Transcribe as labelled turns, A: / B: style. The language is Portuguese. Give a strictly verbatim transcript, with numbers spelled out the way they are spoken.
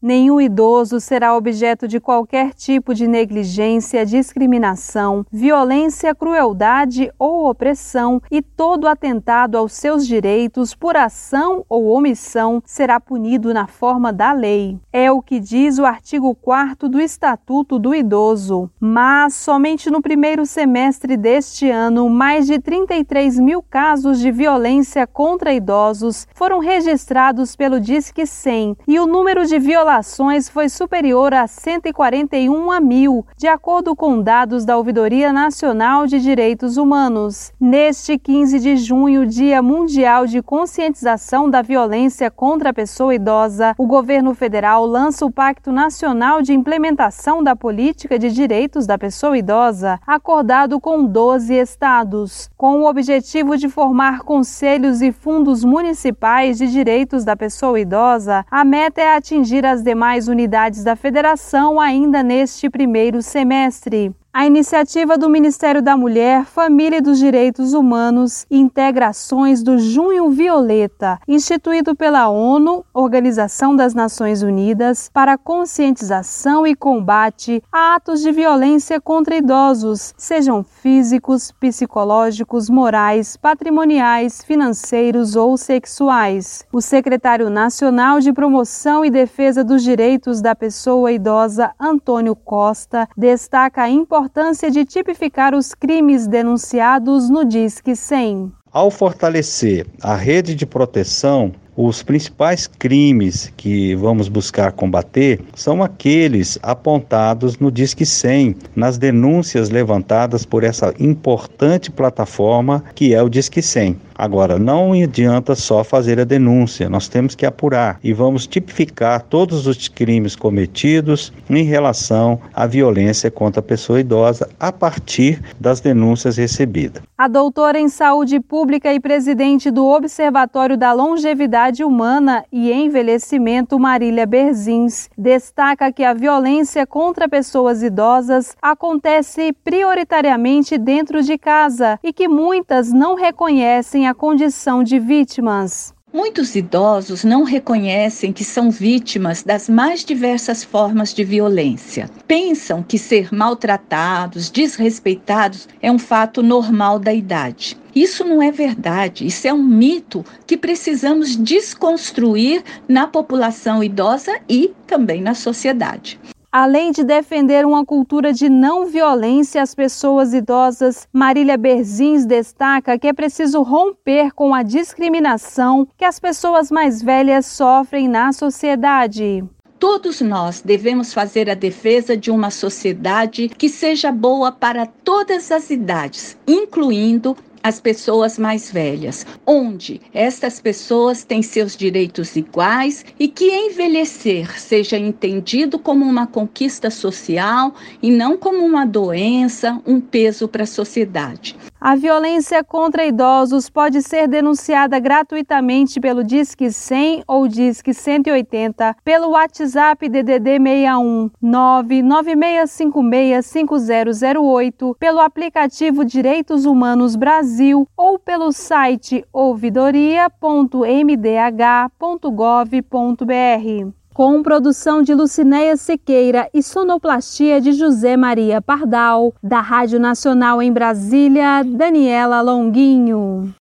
A: Nenhum idoso será objeto de qualquer tipo de negligência, discriminação, violência, crueldade ou opressão, e todo atentado aos seus direitos por ação ou omissão será punido na forma da lei. É o que diz o artigo quarto do Estatuto do Idoso. Mas somente no primeiro semestre deste ano, mais de trinta e três mil casos de violência contra idosos foram registrados pelo Disque cem, e o número de violações ações foi superior a cento e quarenta e um mil, de acordo com dados da Ouvidoria Nacional de Direitos Humanos. Neste quinze de junho, Dia Mundial de Conscientização da Violência contra a Pessoa Idosa, o governo federal lança o Pacto Nacional de Implementação da Política de Direitos da Pessoa Idosa, acordado com doze estados. Com o objetivo de formar conselhos e fundos municipais de direitos da pessoa idosa, a meta é atingir as demais unidades da federação ainda neste primeiro semestre. A iniciativa do Ministério da Mulher, Família e dos Direitos Humanos integra ações do Junho Violeta, instituído pela ONU, Organização das Nações Unidas, para conscientização e combate a atos de violência contra idosos, sejam físicos, psicológicos, morais, patrimoniais, financeiros ou sexuais. O secretário nacional de Promoção e Defesa dos Direitos da Pessoa Idosa, Antônio Costa, destaca a importância importância de tipificar os crimes denunciados no Disque cem.
B: Ao fortalecer a rede de proteção, os principais crimes que vamos buscar combater são aqueles apontados no Disque cem, nas denúncias levantadas por essa importante plataforma que é o Disque cem. Agora, não adianta só fazer a denúncia, nós temos que apurar e vamos tipificar todos os crimes cometidos em relação à violência contra a pessoa idosa a partir das denúncias recebidas.
A: A doutora em Saúde Pública e presidente do Observatório da Longevidade Humana e Envelhecimento, Marília Berzins, destaca que a violência contra pessoas idosas acontece prioritariamente dentro de casa e que muitas não reconhecem a condição de vítimas.
C: Muitos idosos não reconhecem que são vítimas das mais diversas formas de violência. Pensam que ser maltratados, desrespeitados é um fato normal da idade. Isso não é verdade, isso é um mito que precisamos desconstruir na população idosa e também na sociedade.
A: Além de defender uma cultura de não violência às pessoas idosas, Marília Berzins destaca que é preciso romper com a discriminação que as pessoas mais velhas sofrem na sociedade.
C: Todos nós devemos fazer a defesa de uma sociedade que seja boa para todas as idades, incluindo as pessoas mais velhas, onde estas pessoas têm seus direitos iguais e que envelhecer seja entendido como uma conquista social e não como uma doença, um peso para a sociedade.
A: A violência contra idosos pode ser denunciada gratuitamente pelo Disque cem ou Disque cento e oitenta, pelo WhatsApp D D D seis um nove nove seis cinco seis cinco zero zero oito, pelo aplicativo Direitos Humanos Brasil ou pelo site ouvidoria ponto m d h ponto gov ponto b r. Com produção de Lucinéia Sequeira e sonoplastia de José Maria Pardal, da Rádio Nacional em Brasília, Daniela Longuinho.